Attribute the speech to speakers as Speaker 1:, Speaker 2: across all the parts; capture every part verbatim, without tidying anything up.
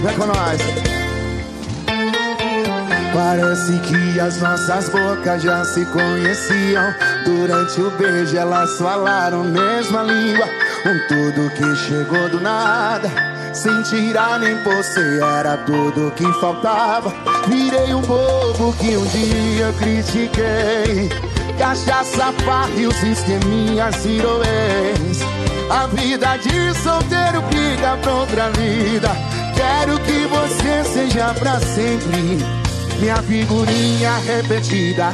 Speaker 1: Vem com nós. Parece que as nossas bocas já se conheciam. Durante o beijo elas falaram mesma língua. Um tudo que chegou do nada, sem tirar nem pôr, era tudo que faltava. Virei um bobo que um dia critiquei. Cachaça, farra e os sisteminhas virou ex. A vida de solteiro fica pra outra vida. Quero que você seja pra sempre minha figurinha repetida.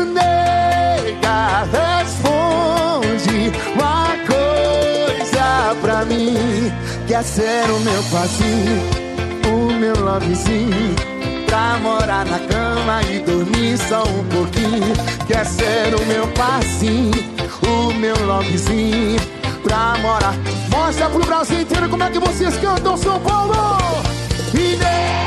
Speaker 1: Nega, responde uma coisa pra mim. Quer ser o meu passinho, o meu lovezinho, pra morar na cama e dormir só um pouquinho. Quer ser o meu passinho, o meu lovezinho, pra morar. Mostra pro Brasil inteiro como é que vocês cantam São Paulo. E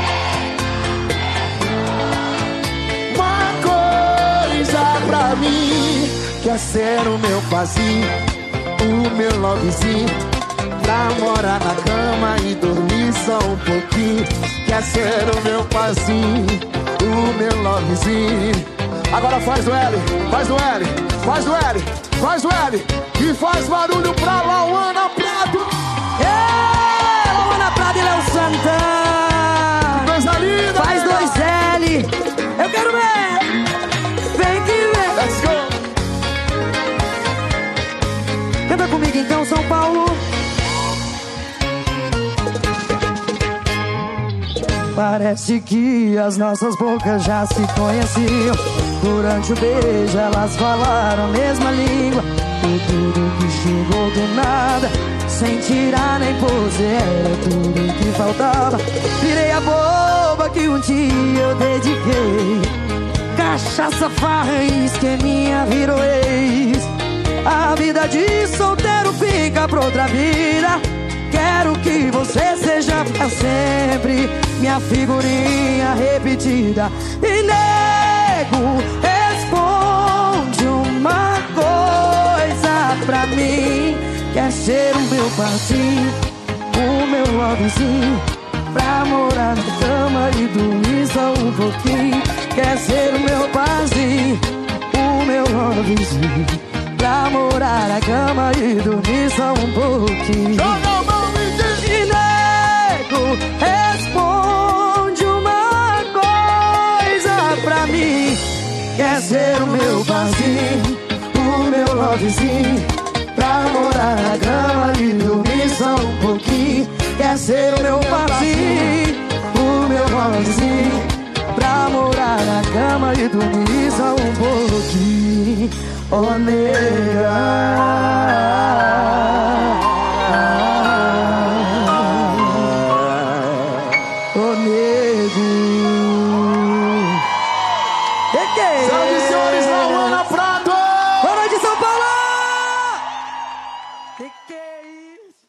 Speaker 1: uma coisa pra mim. Quer ser o meu passinho, o meu lovezinho, pra morar na cama e dormir só um pouquinho. Quer ser o meu passinho, o meu lovezinho. Agora faz o L, faz o L, faz o L, faz o L. E faz barulho pra Lauana Prado.
Speaker 2: Ei, Lauana Prado e Léo Santana.
Speaker 1: Coisa linda.
Speaker 2: Faz dois L. Eu quero ver. Vem que vem.
Speaker 1: Let's go.
Speaker 2: Canta comigo então, São Paulo. Parece que as nossas bocas já se conheciam. Durante o beijo elas falaram a mesma língua. Foi tudo que chegou do nada, sem tirar nem pose, era tudo que faltava. Virei a boba que um dia eu dediquei. Cachaça, farra e esqueminha virou ex. A vida de solteiro fica pra outra vida. Quero que você seja pra sempre minha figurinha repetida. E nego, responde uma coisa pra mim. Quer ser o meu passinho, o meu lovezinho, pra morar na cama e dormir só um pouquinho. Quer ser o meu passinho, o meu lovezinho, pra morar na cama e dormir só um pouquinho.
Speaker 1: Joga a mão e diz.
Speaker 2: E nego, responde uma coisa pra mim. Quer ser o meu passinho, o meu lovezinho, pra morar na cama e dormir só um pouquinho. Quer ser o meu passinho, o meu lovezinho, pra morar na cama e dormir só um pouquinho. Oh, nega. Oh, nego. Que que é?
Speaker 1: Senhoras e senhores, Lauana